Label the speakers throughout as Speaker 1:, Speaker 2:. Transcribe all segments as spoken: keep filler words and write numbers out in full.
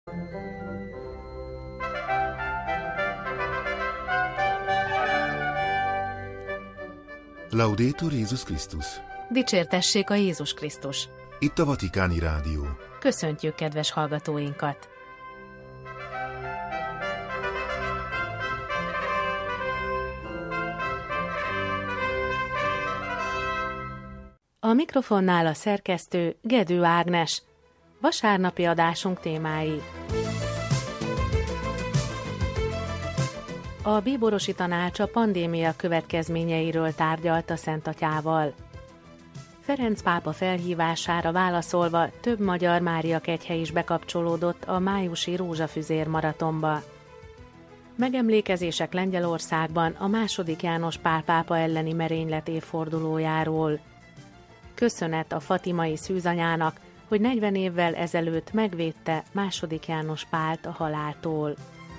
Speaker 1: Laudetur Jézus Krisztus!
Speaker 2: Dicsértessék a Jézus Krisztus!
Speaker 1: Itt a Vatikáni Rádió.
Speaker 2: Köszöntjük kedves hallgatóinkat! A mikrofonnál a szerkesztő Gedő Ágnes. Vasárnapi adásunk témái. A bíborosi tanács a pandémia következményeiről tárgyalt a Szent Atyával. Ferenc pápa felhívására válaszolva több magyar Mária-kegyhely is bekapcsolódott a májusi rózsafüzér maratonba. Megemlékezések Lengyelországban a második János Pál pápa elleni merénylet évfordulójáról. Köszönet a fatimai szűzanyának, hogy negyven évvel ezelőtt megvédte második János Pált a haláltól.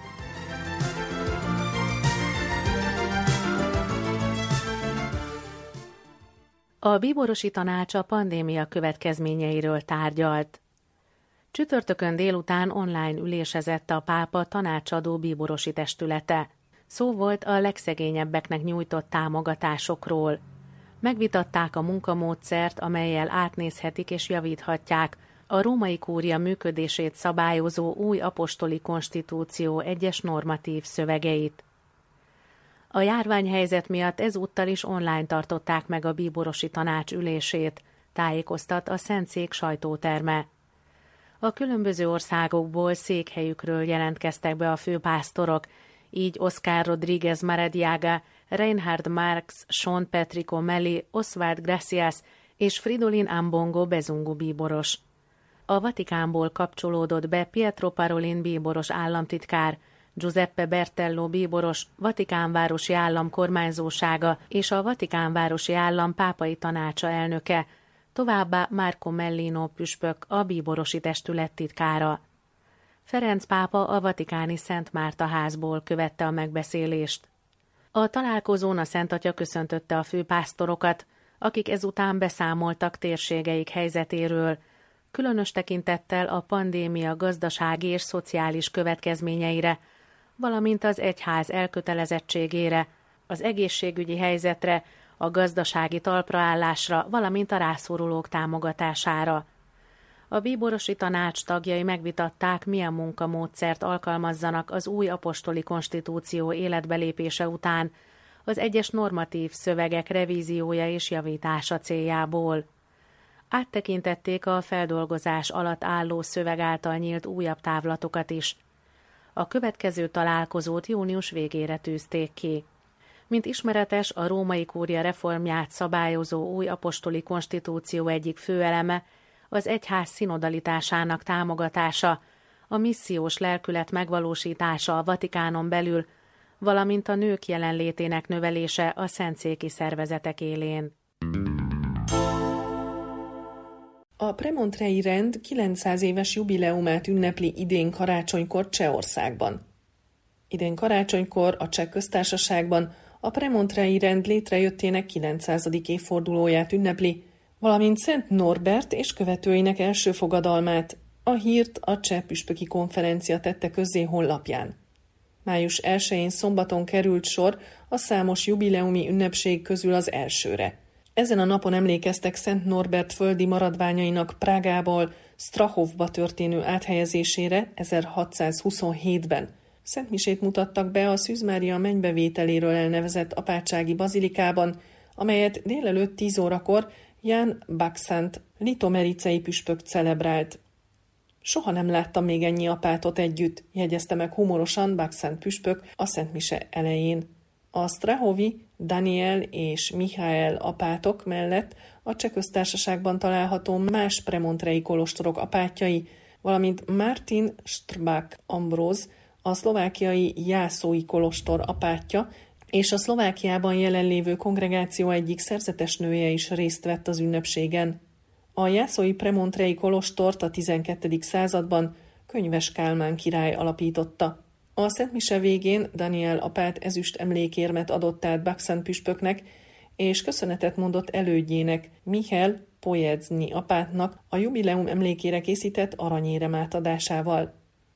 Speaker 2: A bíborosi tanács a pandémia következményeiről tárgyalt. Csütörtökön délután online ülésezett a pápa tanácsadó bíborosi testülete. Szó volt a legszegényebbeknek nyújtott támogatásokról. Megvitatták a munkamódszert, amellyel átnézhetik és javíthatják a római kúria működését szabályozó új apostoli konstitúció egyes normatív szövegeit. A járványhelyzet miatt ezúttal is online tartották meg a bíborosi tanács ülését, tájékoztat a Szentszék sajtóterme. A különböző országokból székhelyükről jelentkeztek be a főpásztorok, így Oscar Rodríguez Maradiaga, Reinhard Marx, Sean Patrick O'Malley, Oswald Gracias és Fridolin Ambongo Bezungu bíboros. A Vatikánból kapcsolódott be Pietro Parolin bíboros államtitkár, Giuseppe Bertello bíboros, Vatikánvárosi állam kormányzósága és a Vatikánvárosi állam pápai tanácsa elnöke, továbbá Marco Mellino püspök, a bíborosi testület titkára. Ferenc pápa a vatikáni Szent Márta házból követte a megbeszélést. A találkozón a Szent Atya köszöntötte a főpásztorokat, akik ezután beszámoltak térségeik helyzetéről, különös tekintettel a pandémia gazdasági és szociális következményeire, valamint az egyház elkötelezettségére, az egészségügyi helyzetre, a gazdasági talpraállásra, valamint a rászorulók támogatására. A bíborosi tanács tagjai megvitatták, milyen munkamódszert alkalmazzanak az új apostoli konstitúció életbelépése után, az egyes normatív szövegek revíziója és javítása céljából. Áttekintették a feldolgozás alatt álló szöveg által nyílt újabb távlatokat is. A következő találkozót június végére tűzték ki. Mint ismeretes, a római kúria reformját szabályozó új apostoli konstitúció egyik főeleme az egyház szinodalitásának támogatása, a missziós lelkület megvalósítása a Vatikánon belül, valamint a nők jelenlétének növelése a szentszéki szervezetek élén.
Speaker 3: A premontrei rend kilencszáz éves jubileumát ünnepli idén karácsonykor Csehországban. Idén karácsonykor a Cseh Köztársaságban a premontrei rend létrejöttének kilencszázadik évfordulóját ünnepli, valamint Szent Norbert és követőinek első fogadalmát. A hírt a Cseh Püspöki Konferencia tette közzé honlapján. május elsején szombaton került sor a számos jubileumi ünnepség közül az elsőre. Ezen a napon emlékeztek Szent Norbert földi maradványainak Prágából Strahovba történő áthelyezésére ezerhatszázhuszonhétben. Szentmisét mutattak be a Szűz Mária mennybevételéről elnevezett apátsági bazilikában, amelyet délelőtt tíz órakor Jan Bakszent litomericei püspök celebrált. Soha nem láttam még ennyi apátot együtt, jegyezte meg humorosan Bakszent püspök a szentmise elején. A Strahovi, Daniel és Michael apátok mellett a Cseh Köztársaságban található más premontrei kolostorok apátjai, valamint Martin Strbák Ambróz, a szlovákiai Jászói kolostor apátja, és a Szlovákiában jelenlévő kongregáció egyik szerzetes nője is részt vett az ünnepségen. A jászói premontrei kolostort a tizenkettedik században Könyves Kálmán király alapította. A szentmise végén Daniel apát ezüst emlékérmet adott át Bakszent püspöknek, és köszönetet mondott elődjének, Michal Pojedzny apátnak a jubileum emlékére készített aranyérem átadásával.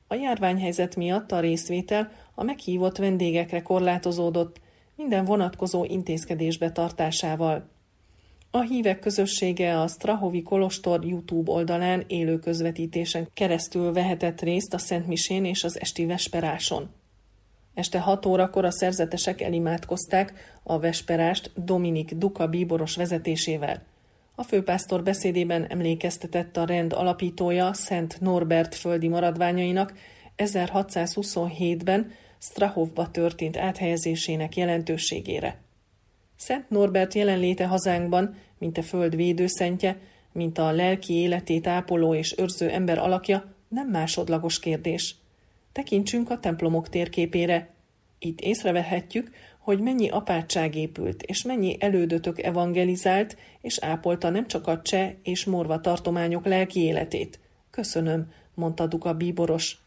Speaker 3: A járványhelyzet miatt a részvétel a meghívott vendégekre korlátozódott, minden vonatkozó intézkedés betartásával. A hívek közössége a Strahovi Kolostor YouTube oldalán élő közvetítésen keresztül vehetett részt a szentmisén és az esti vesperáson. Este hat órakor a szerzetesek elimádkozták a vesperást Dominik Duka bíboros vezetésével. A főpásztor beszédében emlékeztetett a rend alapítója Szent Norbert földi maradványainak ezerhatszázhuszonhétben Strahovba történt áthelyezésének jelentőségére. Szent Norbert jelenléte hazánkban, mint a föld védőszentje, mint a lelki életét ápoló és őrző ember alakja, nem másodlagos kérdés. Tekintsünk a templomok térképére. Itt észrevehetjük, hogy mennyi apátság épült, és mennyi elődötök evangelizált, és ápolta nem csak a cseh és morva tartományok lelki életét. Köszönöm, mondta Duka bíboros.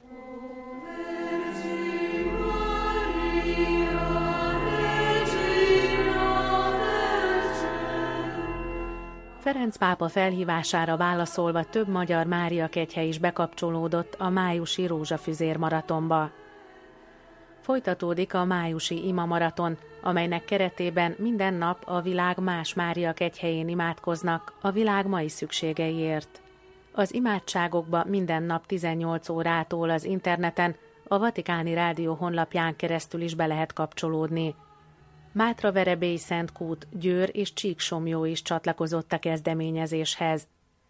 Speaker 2: Ferenc pápa felhívására válaszolva több magyar Mária kegyhely is bekapcsolódott a májusi rózsafüzér maratonba. Folytatódik a májusi ima maraton, amelynek keretében minden nap a világ más Mária kegyhelyén imádkoznak a világ mai szükségeiért. Az imádságokba minden nap tizennyolc órától az interneten, a Vatikáni Rádió honlapján keresztül is be lehet kapcsolódni. Mátraverebélyi Szentkút, Győr és Csíksomlyó is csatlakozott a kezdeményezéshez.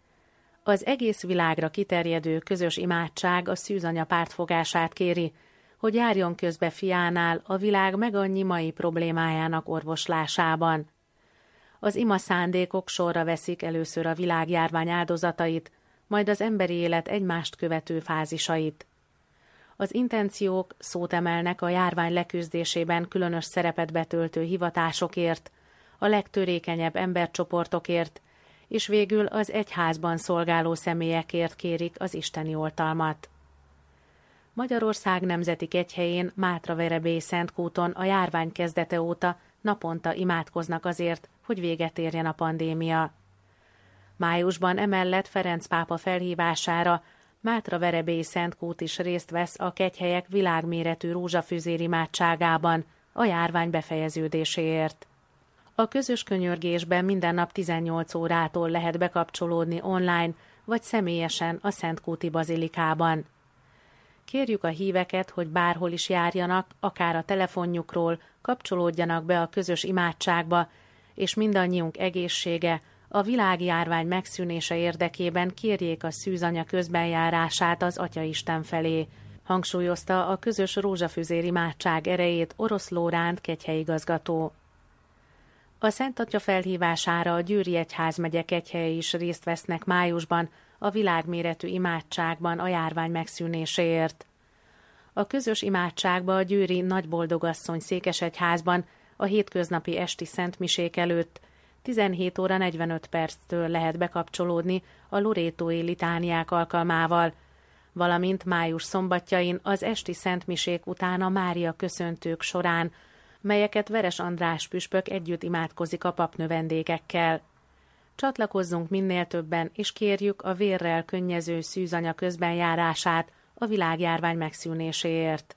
Speaker 2: Az egész világra kiterjedő közös imádság a szűzanya pártfogását kéri, hogy járjon közbe fiánál a világ megannyi mai problémájának orvoslásában. Az ima szándékok sorra veszik először a világjárvány áldozatait, majd az emberi élet egymást követő fázisait. Az intenciók szót emelnek a járvány leküzdésében különös szerepet betöltő hivatásokért, a legtörékenyebb embercsoportokért, és végül az egyházban szolgáló személyekért kérik az isteni oltalmat. Magyarország nemzeti kegyhelyén Mátraverebélyi Szentkúton a járvány kezdete óta naponta imádkoznak azért, hogy véget érjen a pandémia. Májusban emellett Ferenc pápa felhívására Mátraverebélyi Szentkút is részt vesz a kegyhelyek világméretű rózsafüzér imádságában a járvány befejeződéséért. A közös könyörgésben minden nap tizennyolc órától lehet bekapcsolódni online vagy személyesen a Szentkúti bazilikában. Kérjük a híveket, hogy bárhol is járjanak, akár a telefonjukról, kapcsolódjanak be a közös imádságba, és mindannyiunk egészsége, a világjárvány megszűnése érdekében kérjék a szűzanya közbenjárását az Atyaisten felé, hangsúlyozta a közös rózsafüzér imádság erejét Orosz Lóránt kegyhelyigazgató. A Szent Atya felhívására a Győri Egyházmegye kegyhelyei is részt vesznek májusban a világméretű imádságban a járvány megszűnéséért. A közös imádságba a győri Nagyboldogasszony székesegyházban a hétköznapi esti szentmisék előtt tizenhét óra negyvenöt perctől lehet bekapcsolódni a lorétói litániák alkalmával, valamint május szombatjain az esti szentmisék után a Mária köszöntők során, melyeket Veres András püspök együtt imádkozik a papnövendékekkel. Csatlakozzunk minél többen, és kérjük a vérrel könnyező szűzanya közbenjárását a világjárvány megszűnéséért.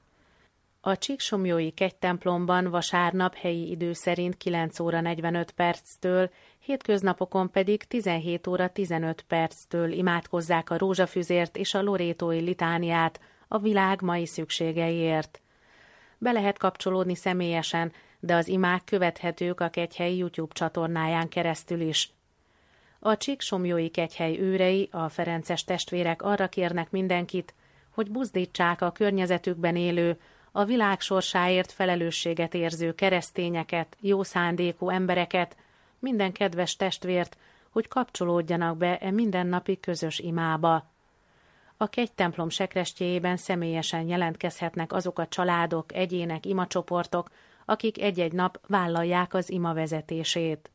Speaker 2: A Csíksomlyói kegytemplomban vasárnap helyi idő szerint kilenc óra negyvenöt perctől, hétköznapokon pedig tizenhét óra tizenöt perctől imádkozzák a rózsafüzért és a lorétói litániát a világ mai szükségeiért. Be lehet kapcsolódni személyesen, de az imák követhetők a kegyhely YouTube csatornáján keresztül is. A Csíksomlyói kegyhely őrei, a ferences testvérek arra kérnek mindenkit, hogy buzdítsák a környezetükben élő, a világ sorsáért felelősséget érző keresztényeket, jó szándékú embereket, minden kedves testvért, hogy kapcsolódjanak be e mindennapi közös imába. A kegytemplom sekrestjéjében személyesen jelentkezhetnek azok a családok, egyének, imacsoportok, akik egy-egy nap vállalják az ima vezetését.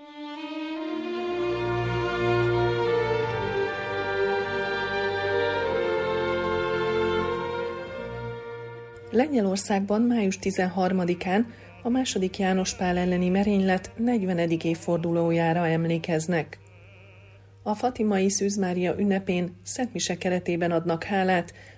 Speaker 3: Lengyelországban május tizenharmadikán a második János Pál elleni merénylet negyvenedik évfordulójára emlékeznek. A fatimai Szűz Mária ünnepén szentmise keretében adnak hálát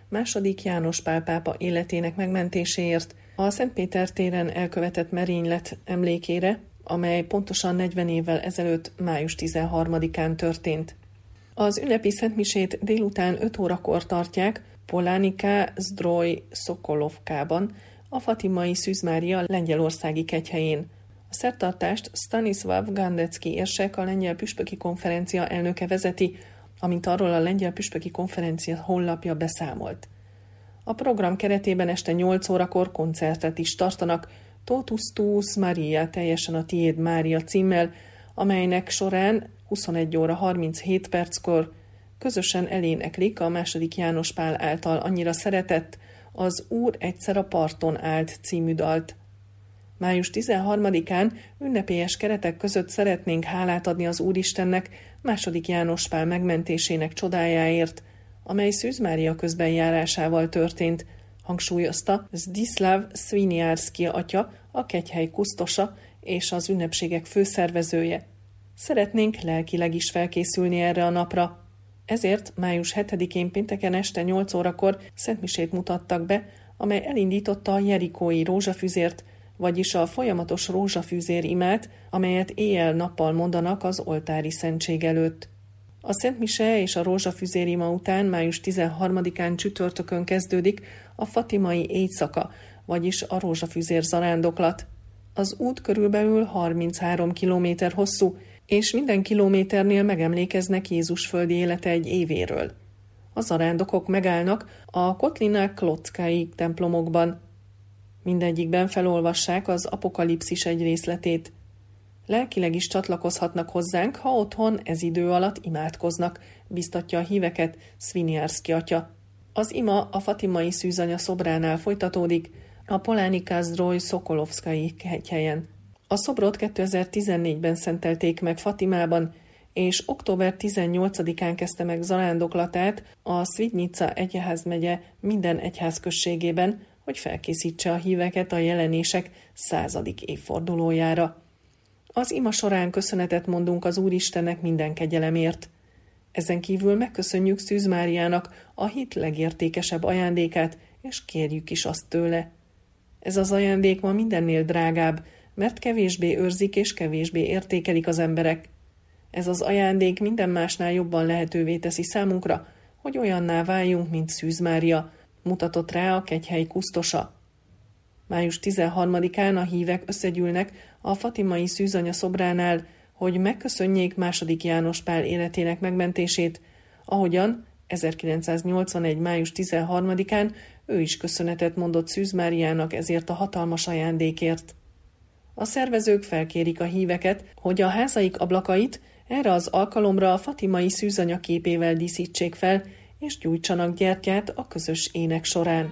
Speaker 3: második János Pál pápa életének megmentéséért, a Szentpéter téren elkövetett merénylet emlékére, amely pontosan negyven évvel ezelőtt május tizenharmadikán történt. Az ünnepi szentmisét délután öt órakor tartják Polánika Zdroj Szokolovkában, a Fatimai Szűz Mária lengyelországi kegyhelyén. A szertartást Stanisław Gandecki érsek, a lengyel püspöki konferencia elnöke vezeti, amint arról a lengyel püspöki konferencia honlapja beszámolt. A program keretében este nyolc órakor koncertet is tartanak, Totus Tuus Maria, teljesen a tiéd Mária címmel, amelynek során huszonegy óra harminchét perckor közösen eléneklik a második János Pál által annyira szeretett Az Úr egyszer a parton állt című dalt. május tizenharmadikán ünnepélyes keretek között szeretnénk hálát adni az Úristennek második János Pál megmentésének csodájáért, amely Szűz Mária közbenjárásával történt, hangsúlyozta Zdislav Szviniárszky atya, a kegyhely kusztosa és az ünnepségek főszervezője. Szeretnénk lelkileg is felkészülni erre a napra. Ezért május hetedikén pénteken este nyolc órakor szentmisét mutattak be, amely elindította a jerikói rózsafüzért, vagyis a folyamatos rózsafűzér imát, amelyet éjjel-nappal mondanak az oltári szentség előtt. A szentmise és a rózsafűzér ima után május tizenharmadikán csütörtökön kezdődik a fatimai éjszaka, vagyis a rózsafűzér zarándoklat. Az út körülbelül harminchárom kilométer hosszú, és minden kilométernél megemlékeznek Jézus földi élete egy évéről. A zarándokok megállnak a Kotlina Klockai templomokban. Mindegyikben felolvassák az Apokalipszis egy részletét. Lelkileg is csatlakozhatnak hozzánk, ha otthon ez idő alatt imádkoznak, biztatja a híveket Szviniárszky atya. Az ima a Fatimai Szűzanya szobránál folytatódik, a Polánika Zdroj Szokolovszkai hegyhelyen. A szobrot kétezer-tizennégyben szentelték meg Fatimában, és október tizennyolcadikán kezdte meg zarándoklatát a Szvidnica egyházmegye minden egyházközségében, hogy felkészítse a híveket a jelenések századik évfordulójára. Az ima során köszönetet mondunk az Úristennek minden kegyelemért. Ezen kívül megköszönjük Szűz Máriának a hit legértékesebb ajándékát, és kérjük is azt tőle. Ez az ajándék ma mindennél drágább, mert kevésbé őrzik és kevésbé értékelik az emberek. Ez az ajándék minden másnál jobban lehetővé teszi számunkra, hogy olyanná váljunk, mint Szűz Mária, mutatott rá a kegyhely kusztosa. május tizenharmadikán a hívek összegyűlnek a Fatimai Szűzanya szobránál, hogy megköszönjék második János Pál életének megmentését, ahogyan ezerkilencszáznyolcvanegy. május tizenharmadikán ő is köszönetet mondott Szűz Máriának ezért a hatalmas ajándékért. A szervezők felkérik a híveket, hogy a házaik ablakait erre az alkalomra a Fatimai Szűzanya képével díszítsék fel, és gyújtsanak gyertyát a közös ének során.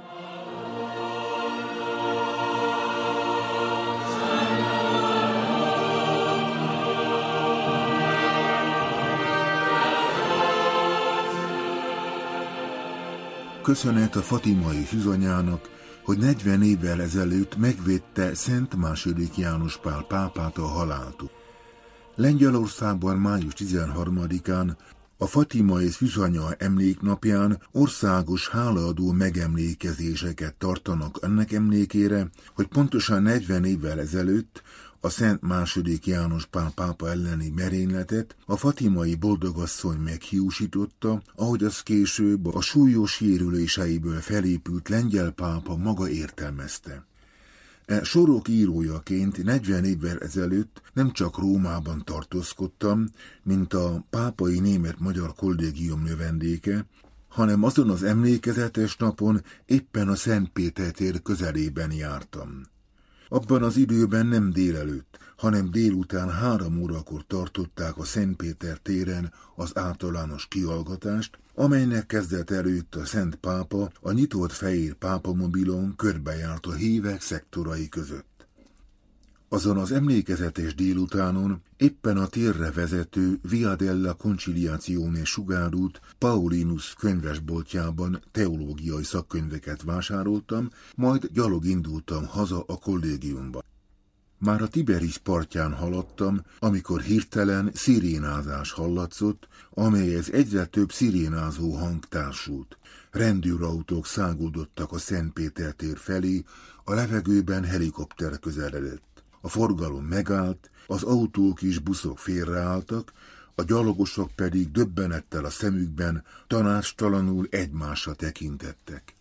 Speaker 1: Köszönet a Fatimai Szűzanyának, hogy negyven évvel ezelőtt megvédte Szent második János Pál pápát a haláltól. Lengyelországban május tizenharmadikán a Fatimai Szűzanya emléknapján országos hálaadó megemlékezéseket tartanak ennek emlékére, hogy pontosan negyven évvel ezelőtt a Szent második János Pál pápa elleni merényletet a fatimai boldogasszony meghiúsította, ahogy az később a súlyos sérüléseiből felépült lengyel pápa maga értelmezte. E sorok írójaként negyven évvel ezelőtt nem csak Rómában tartózkodtam, mint a pápai német-magyar kollégium növendéke, hanem azon az emlékezetes napon éppen a Szentpéter tér közelében jártam. Abban az időben nem délelőtt, hanem délután három órakor tartották a Szentpéter téren az általános kihallgatást, amelynek kezdet előtt a Szent Pápa a nyitott fehér pápamobilon körbejárt a hívek szektorai között. Azon az emlékezetes délutánon éppen a térre vezető Via della Conciliazione sugárút Paulinus könyvesboltjában teológiai szakkönyveket vásároltam, majd gyalog indultam haza a kollégiumba. Már a Tiberis partján haladtam, amikor hirtelen szirénázás hallatszott, amelyhez egyre több szirénázó hang társult. Rendőrautók száguldottak a Szentpéter tér felé, a levegőben helikopter közeledett. A forgalom megállt, az autók és buszok félreálltak, a gyalogosok pedig döbbenettel a szemükben tanácstalanul egymásra tekintettek.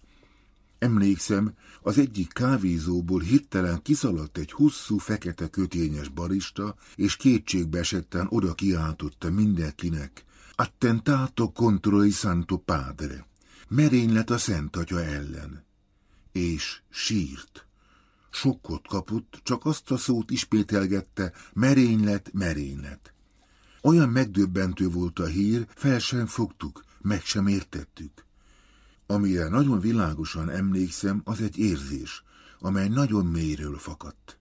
Speaker 1: Emlékszem, az egyik kávézóból hirtelen kiszaladt egy hosszú, fekete kötényes barista, és kétségbe esetten oda kiáltotta mindenkinek: "Attentato contro il Santo Padre", merénylet a Szent Atya ellen. És sírt. Sokkot kapott, csak azt a szót ismételgette: merénylet, merénylet. Olyan megdöbbentő volt a hír, fel sem fogtuk, meg sem értettük. Amire nagyon világosan emlékszem, az egy érzés, amely nagyon mélyről fakadt.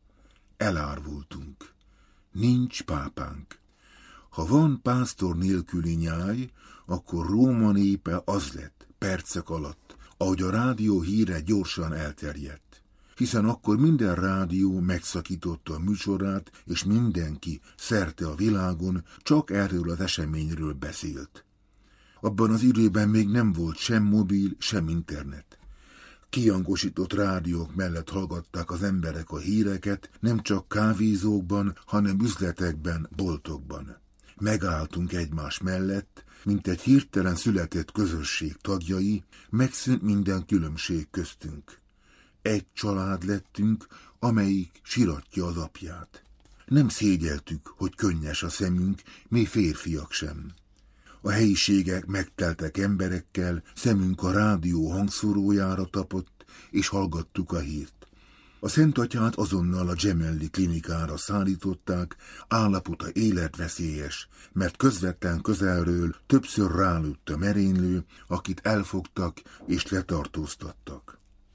Speaker 1: Elárvultunk. Nincs pápánk. Ha van pásztor nélküli nyáj, akkor Róma népe az lett, percek alatt, ahogy a rádió híre gyorsan elterjedt. Hiszen akkor minden rádió megszakította a műsorát, és mindenki szerte a világon csak erről az eseményről beszélt. Abban az időben még nem volt sem mobil, sem internet. Kihangosított rádiók mellett hallgatták az emberek a híreket, nem csak kávézókban, hanem üzletekben, boltokban. Megálltunk egymás mellett, mint egy hirtelen született közösség tagjai, megszűnt minden különbség köztünk. Egy család lettünk, amelyik siratja az apját. Nem szégyeltük, hogy könnyes a szemünk, mi férfiak sem. A helyiségek megteltek emberekkel, szemünk a rádió hangszórójára tapott, és hallgattuk a hírt. A Szent Atyát azonnal a Gemelli klinikára szállították, állapota életveszélyes, mert közvetlen közelről többször rálőtt a merénylő, akit elfogtak és letartóztattak.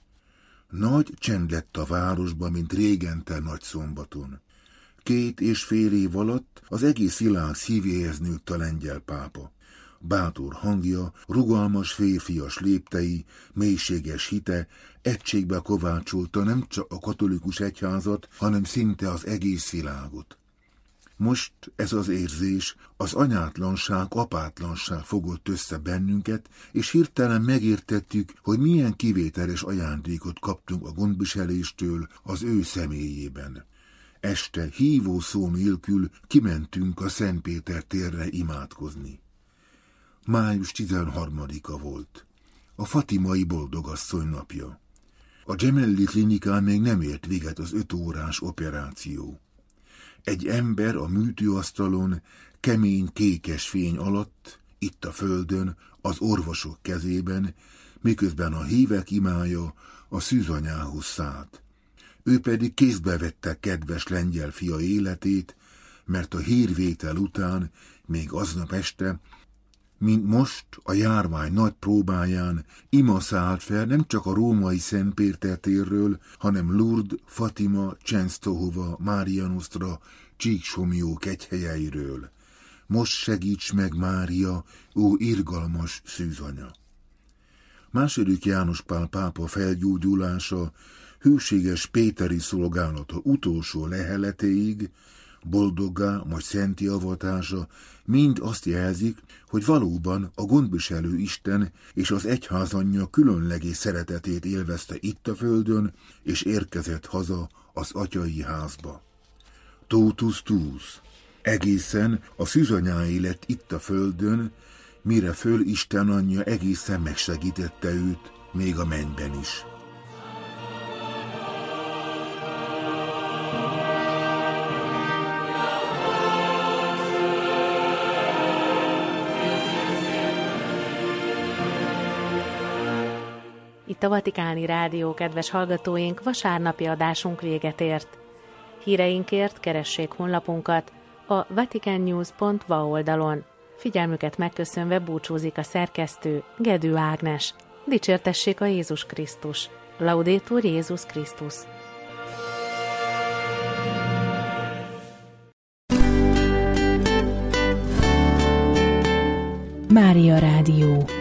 Speaker 1: Nagy csend lett a városba, mint régente Nagyszombaton. Két és fél év alatt az egész világ szívéhez nőtt a lengyel pápa. Bátor hangja, rugalmas férfias léptei, mélységes hite egységbe kovácsolta nem csak a katolikus egyházat, hanem szinte az egész világot. Most ez az érzés, az anyátlanság, apátlanság fogott össze bennünket, és hirtelen megértettük, hogy milyen kivételes ajándékot kaptunk a gondviseléstől az ő személyében. Este hívó szó nélkül kimentünk a Szentpéter térre imádkozni. május tizenharmadika volt. A fatimai boldogasszony napja. A Gemelli klinikán még nem ért véget az öt órás operáció. Egy ember a műtőasztalon, kemény kékes fény alatt, itt a földön, az orvosok kezében, miközben a hívek imája a szűzanyához szállt. Ő pedig kézbe vette kedves lengyel fia életét, mert a hírvétel után, még aznap este, mint most a járvány nagy próbáján, ima szállt fel nem csak a római Szentpéter térről, hanem Lourdes, Fatima, Csensztohova, Mária Nostra, Csíksomlyó kegyhelyeiről. Most segíts meg, Mária, ó irgalmas szűzanya! Második János Pál pápa felgyógyulása, hűséges péteri szolgálata utolsó leheletéig, boldoggá, majd szenti avatása mind azt jelzik, hogy valóban a gondviselő Isten és az egyházanyja különleges szeretetét élvezte itt a földön, és érkezett haza az atyai házba. Totus tuus, egészen a szűzanyáé lett itt a földön, mire föl Isten anyja egészen megsegítette őt, még a mennyben is.
Speaker 2: Itt a Vatikáni Rádió, kedves hallgatóink, vasárnapi adásunk véget ért. Híreinkért keressék honlapunkat a vaticannews pont va oldalon. Figyelmüket megköszönve búcsúzik a szerkesztő, Gedő Ágnes. Dicsértessék a Jézus Krisztus. Laudetur Jézus Krisztus.
Speaker 4: Mária Rádió.